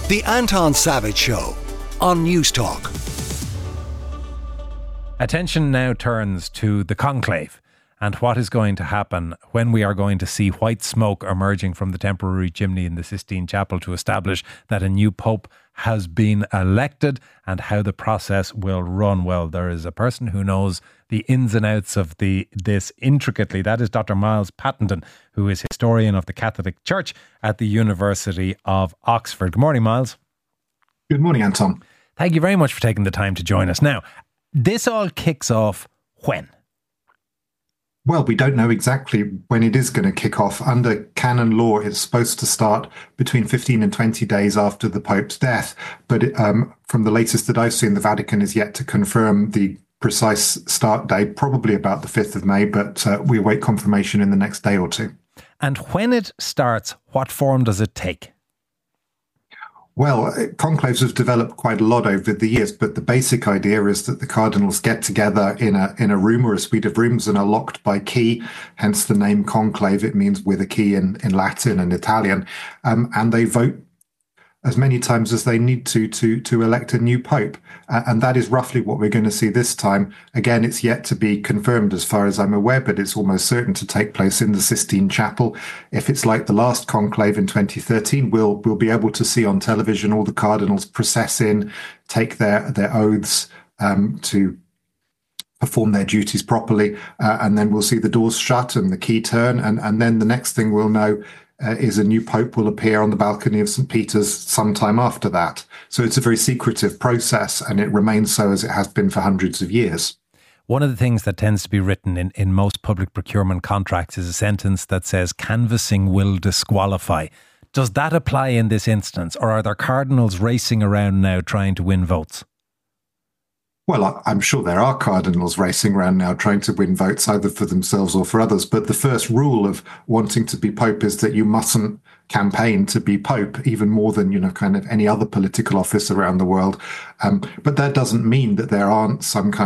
The Anton Savage Show on News Talk. Attention now turns to the conclave and what is going to happen when we are going to see white smoke emerging from the temporary chimney in the Sistine Chapel to establish that a new pope has been elected, and how the process will run. Well, there is a person who knows the ins and outs of this intricately. That is Dr. Miles Pattenden, who is historian of the Catholic Church at the University of Oxford. Good morning, Miles. Good morning, Anton. Thank you very much for taking the time to join us. Now, this all kicks off when? Well, we don't know exactly when it is going to kick off. Under canon law, it's supposed to start between 15 and 20 days after the Pope's death. But from the latest that I've seen, the Vatican is yet to confirm the precise start date, probably about the 5th of May, but we await confirmation in the next day or two. And when it starts, what form does it take? Well, conclaves have developed quite a lot over the years, but the basic idea is that the cardinals get together in a room or a suite of rooms and are locked by key, hence the name conclave. It means with a key in Latin and Italian, and they vote as many times as they need to elect a new pope. And that is roughly what we're going to see this time. Again, it's yet to be confirmed as far as I'm aware, but it's almost certain to take place in the Sistine Chapel. If it's like the last conclave in 2013, we'll be able to see on television all the cardinals process in, take their oaths to perform their duties properly, and then we'll see the doors shut and the key turn, and then the next thing we'll know is a new pope will appear on the balcony of St. Peter's sometime after that. So it's a very secretive process, and it remains so as it has been for hundreds of years. One of the things that tends to be written in most public procurement contracts is a sentence that says canvassing will disqualify. Does that apply in this instance, or are there cardinals racing around now trying to win votes? Well, I'm sure there are cardinals racing around now trying to win votes either for themselves or for others. But the first rule of wanting to be pope is that you mustn't campaign to be pope, even more than, kind of any other political office around the world. But that doesn't mean that there aren't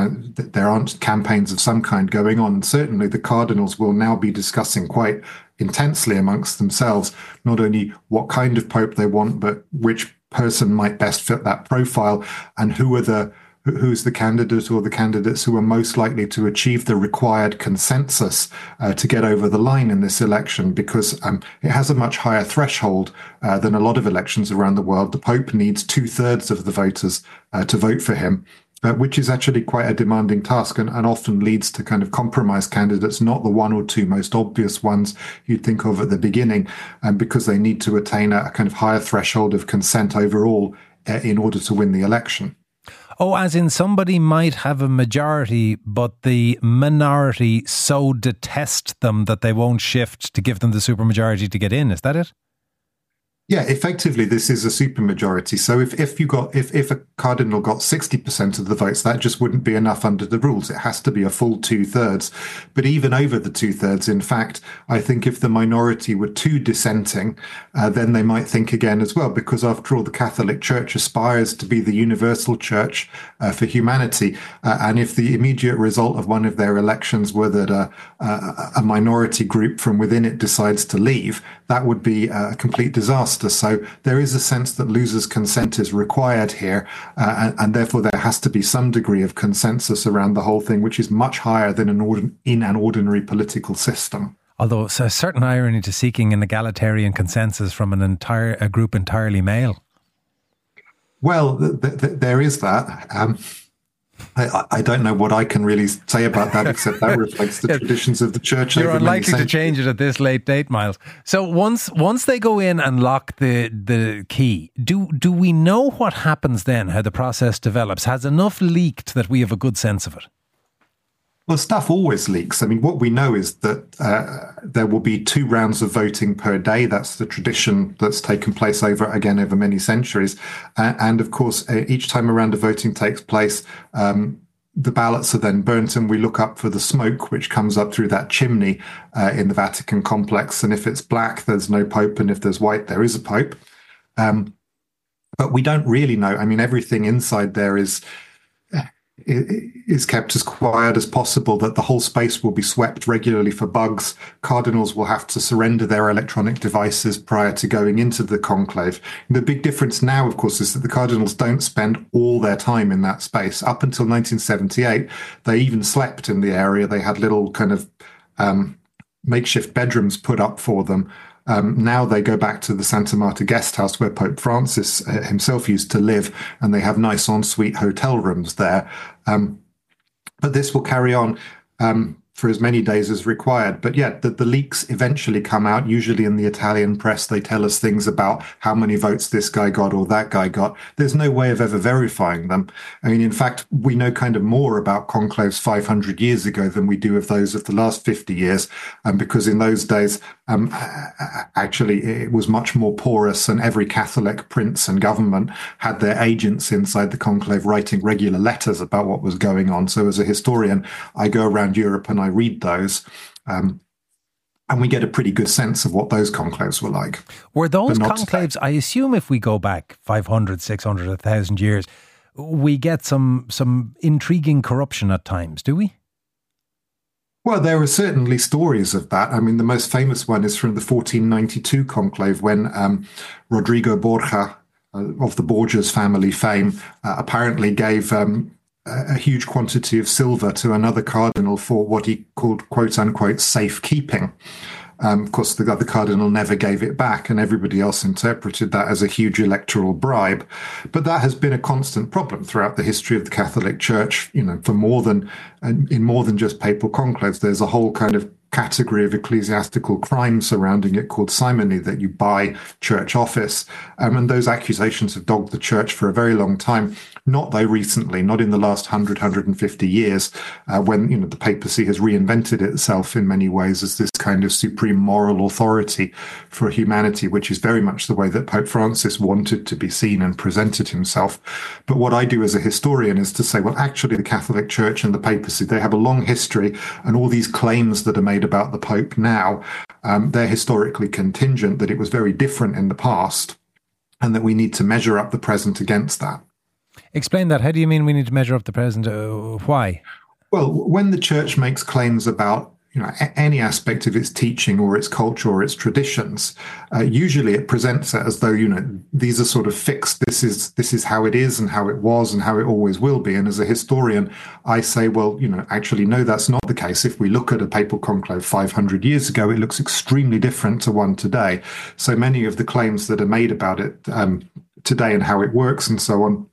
campaigns of some kind going on. And certainly the cardinals will now be discussing quite intensely amongst themselves, not only what kind of pope they want, but which person might best fit that profile, and who's the candidate or the candidates who are most likely to achieve the required consensus to get over the line in this election, because it has a much higher threshold than a lot of elections around the world. The Pope needs 2/3 of the voters to vote for him, which is actually quite a demanding task, and often leads to kind of compromise candidates, not the one or two most obvious ones you'd think of at the beginning, because they need to attain a kind of higher threshold of consent overall in order to win the election. Oh, as in somebody might have a majority, but the minority so detest them that they won't shift to give them the supermajority to get in. Is that it? Yeah, effectively, this is a supermajority. So if a cardinal got 60% of the votes, that just wouldn't be enough under the rules. It has to be a full 2/3. But even over the 2/3, in fact, I think if the minority were too dissenting, then they might think again as well, because after all, the Catholic Church aspires to be the universal church for humanity. And if the immediate result of one of their elections were that a minority group from within it decides to leave, that would be a complete disaster. So there is a sense that losers' consent is required here, and therefore there has to be some degree of consensus around the whole thing, which is much higher than in an ordinary political system. Although it's a certain irony to seeking an egalitarian consensus from a group entirely male. Well, there is that. I don't know what I can really say about that, except that reflects the traditions of the church. You're unlikely to change it at this late date, Miles. So once they go in and lock the key, do we know what happens then, how the process develops? Has enough leaked that we have a good sense of it? Well, stuff always leaks. I mean, what we know is that there will be 2 rounds of voting per day. That's the tradition that's taken place over many centuries. And of course, each time a round of voting takes place, the ballots are then burnt, and we look up for the smoke, which comes up through that chimney in the Vatican complex. And if it's black, there's no pope. And if there's white, there is a pope. But we don't really know. I mean, everything inside there is is kept as quiet as possible, that the whole space will be swept regularly for bugs. Cardinals will have to surrender their electronic devices prior to going into the conclave. And the big difference now, of course, is that the cardinals don't spend all their time in that space. Up until 1978, they even slept in the area. They had little kind of makeshift bedrooms put up for them. Now they go back to the Santa Marta guest house where Pope Francis himself used to live, and they have nice ensuite hotel rooms there. But this will carry on for as many days as required. But yet the leaks eventually come out. Usually in the Italian press, they tell us things about how many votes this guy got or that guy got. There's no way of ever verifying them. I mean, in fact, we know kind of more about conclaves 500 years ago than we do of those of the last 50 years, because in those days, actually, it was much more porous, and every Catholic prince and government had their agents inside the conclave writing regular letters about what was going on. So as a historian, I go around Europe and I read those, and we get a pretty good sense of what those conclaves were like. Were those conclaves, I assume if we go back 500, 600, 1,000 years, we get some intriguing corruption at times, do we? Well, there are certainly stories of that. I mean, the most famous one is from the 1492 conclave when Rodrigo Borja, of the Borgias family fame, apparently gave a huge quantity of silver to another cardinal for what he called, quote unquote, safekeeping. Of course, the other cardinal never gave it back, and everybody else interpreted that as a huge electoral bribe. But that has been a constant problem throughout the history of the Catholic Church, for in more than just papal conclaves. There's a whole kind of category of ecclesiastical crime surrounding it called simony, that you buy church office. And those accusations have dogged the church for a very long time. Not though recently, not in the last 150 years, when the papacy has reinvented itself in many ways as this kind of supreme moral authority for humanity, which is very much the way that Pope Francis wanted to be seen and presented himself. But what I do as a historian is to say, well, actually, the Catholic Church and the papacy, they have a long history, and all these claims that are made about the Pope now, they're historically contingent, that it was very different in the past, and that we need to measure up the present against that. Explain that. How do you mean we need to measure up the present? Why? Well, when the church makes claims about any aspect of its teaching or its culture or its traditions, usually it presents it as though these are sort of fixed. This is how it is and how it was and how it always will be. And as a historian, I say, well, actually, no, that's not the case. If we look at a papal conclave 500 years ago, it looks extremely different to one today. So many of the claims that are made about it today and how it works and so on,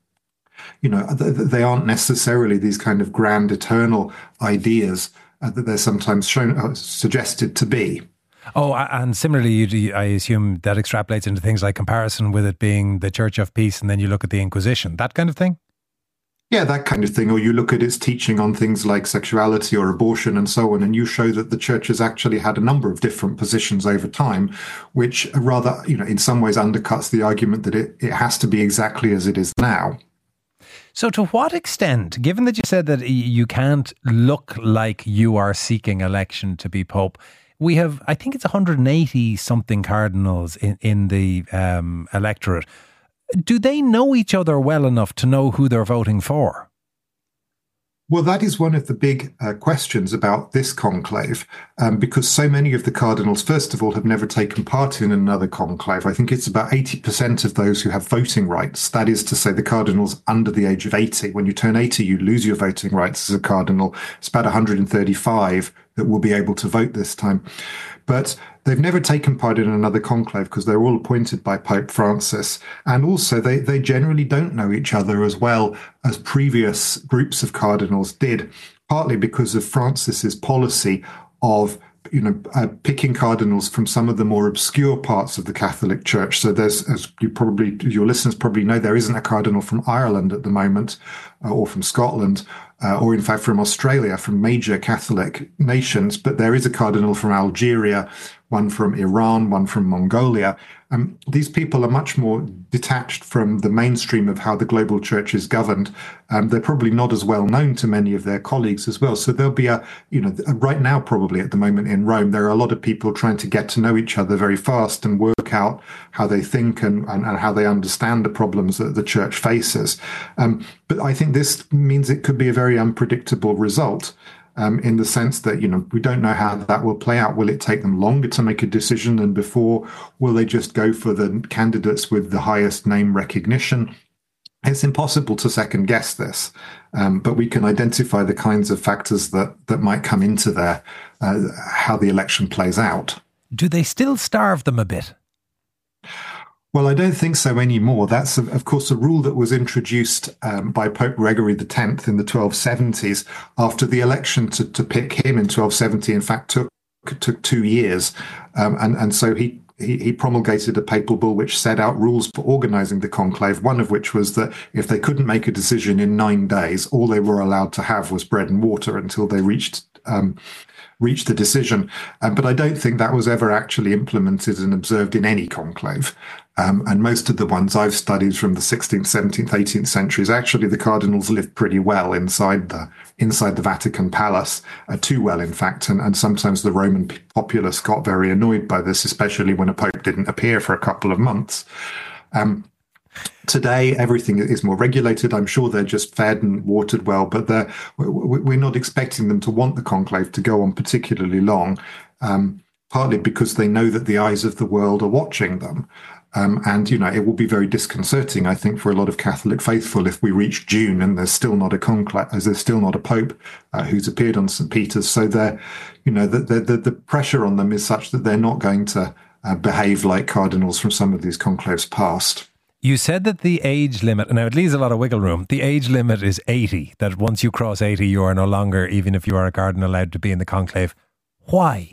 they aren't necessarily these kind of grand eternal ideas that they're sometimes suggested to be. Oh, and similarly, I assume that extrapolates into things like comparison with it being the Church of Peace, and then you look at the Inquisition, that kind of thing? Yeah, that kind of thing. Or you look at its teaching on things like sexuality or abortion and so on, and you show that the church has actually had a number of different positions over time, which rather, in some ways undercuts the argument that it has to be exactly as it is now. So to what extent, given that you said that you can't look like you are seeking election to be Pope, we have, I think it's 180 something cardinals in the electorate. Do they know each other well enough to know who they're voting for? Well, that is one of the big questions about this conclave, because so many of the cardinals, first of all, have never taken part in another conclave. I think it's about 80% of those who have voting rights. That is to say, the cardinals under the age of 80. When you turn 80, you lose your voting rights as a cardinal. It's about 135 that will be able to vote this time. But they've never taken part in another conclave because they're all appointed by Pope Francis. And also they generally don't know each other as well as previous groups of cardinals did, partly because of Francis's policy of picking cardinals from some of the more obscure parts of the Catholic Church. So there's, as your listeners probably know, there isn't a cardinal from Ireland at the moment, or from Scotland, or in fact from Australia, from major Catholic nations. But there is a cardinal from Algeria, one from Iran, one from Mongolia. these people are much more detached from the mainstream of how the global church is governed. They're probably not as well known to many of their colleagues as well. So there'll be right now, probably at the moment in Rome, there are a lot of people trying to get to know each other very fast and work out how they think and how they understand the problems that the church faces. But I think this means it could be a very unpredictable result. In the sense that, we don't know how that will play out. Will it take them longer to make a decision than before? Will they just go for the candidates with the highest name recognition? It's impossible to second guess this, but we can identify the kinds of factors that might come into there, how the election plays out. Do they still starve them a bit? Well, I don't think so anymore. That's, of course, a rule that was introduced by Pope Gregory X in the 1270s after the election to pick him in 1270, in fact, took 2 years. And so he promulgated a papal bull which set out rules for organizing the conclave, one of which was that if they couldn't make a decision in 9 days, all they were allowed to have was bread and water until they reached the decision. But I don't think that was ever actually implemented and observed in any conclave. And most of the ones I've studied from the 16th, 17th, 18th centuries, actually the cardinals lived pretty well inside the Vatican palace, too well, in fact. And sometimes the Roman populace got very annoyed by this, especially when a pope didn't appear for a couple of months. Today, everything is more regulated. I'm sure they're just fed and watered well, but we're not expecting them to want the conclave to go on particularly long, partly because they know that the eyes of the world are watching them. And it will be very disconcerting, I think, for a lot of Catholic faithful if we reach June and there's still not a conclave, as there's still not a pope who's appeared on St. Peter's. So the pressure on them is such that they're not going to behave like cardinals from some of these conclaves past. You said that the age limit, now it leaves a lot of wiggle room, the age limit is 80, that once you cross 80, you are no longer, even if you are a cardinal, allowed to be in the conclave. Why?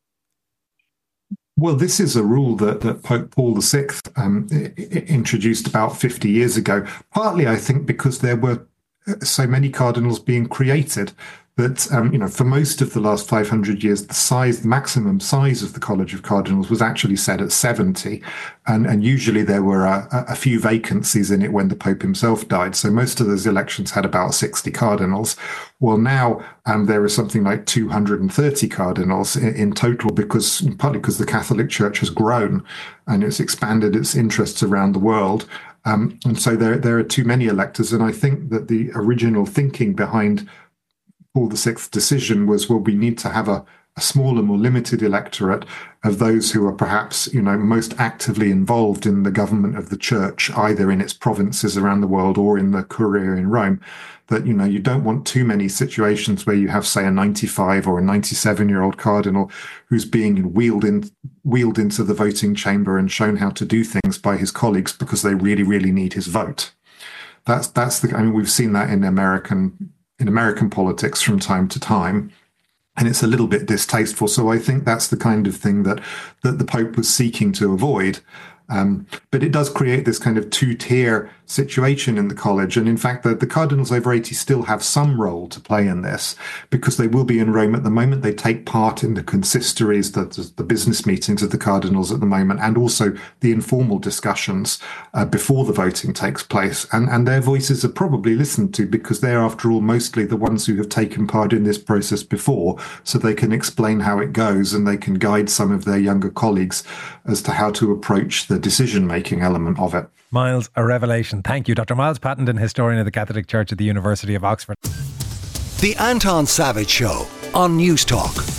Well, this is a rule that Pope Paul VI introduced about 50 years ago, partly, I think, because there were so many cardinals being created that, for most of the last 500 years, the maximum size of the College of Cardinals was actually set at 70. And usually there were a few vacancies in it when the Pope himself died. So most of those elections had about 60 cardinals. Well, now there is something like 230 cardinals in total, partly because the Catholic Church has grown and it's expanded its interests around the world. And so there are too many electors. And I think that the original thinking behind Paul VI's decision was, well, we need to have a smaller, more limited electorate of those who are perhaps, most actively involved in the government of the church, either in its provinces around the world or in the Curia in Rome. That, you don't want too many situations where you have, say, a 95 or a 97-year-old cardinal who's being wheeled into the voting chamber and shown how to do things by his colleagues because they really, really need his vote. We've seen that in American politics from time to time, and it's a little bit distasteful. So I think that's the kind of thing that the Pope was seeking to avoid. But it does create this kind of two-tier situation in the college. And in fact, the cardinals over 80 still have some role to play in this because they will be in Rome at the moment. They take part in the consistories, the business meetings of the cardinals at the moment, and also the informal discussions before the voting takes place. And their voices are probably listened to because they're, after all, mostly the ones who have taken part in this process before, so they can explain how it goes and they can guide some of their younger colleagues as to how to approach the decision-making element of it. Miles, a revelation. Thank you. Dr. Miles Pattenden, historian of the Catholic Church at the University of Oxford. The Anton Savage Show on News Talk.